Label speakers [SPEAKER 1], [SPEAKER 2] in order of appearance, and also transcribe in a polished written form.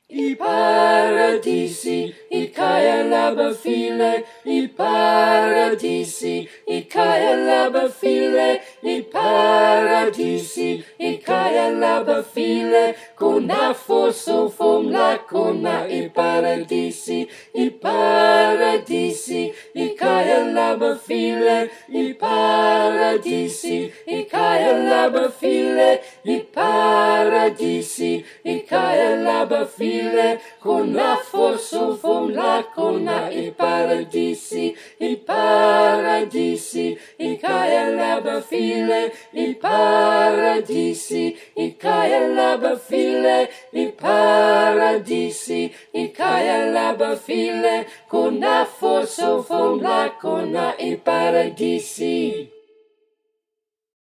[SPEAKER 1] I paradisi, I kaya labafile, I paradisi, I kaya labafile, I paradisi, I kaya labafile, kona foso fom la kona I paradisi, I paradisi, I kaya labafile, I paradisi, I kaya labafile, I paradisi, I kaya labafile, kona foso fom la kona I paradisi, I paradisi, I kaya labafile, I paradisi, I kaya labafile, I paradisi, I kaya labafile, kona foso fom la kona I paradisi.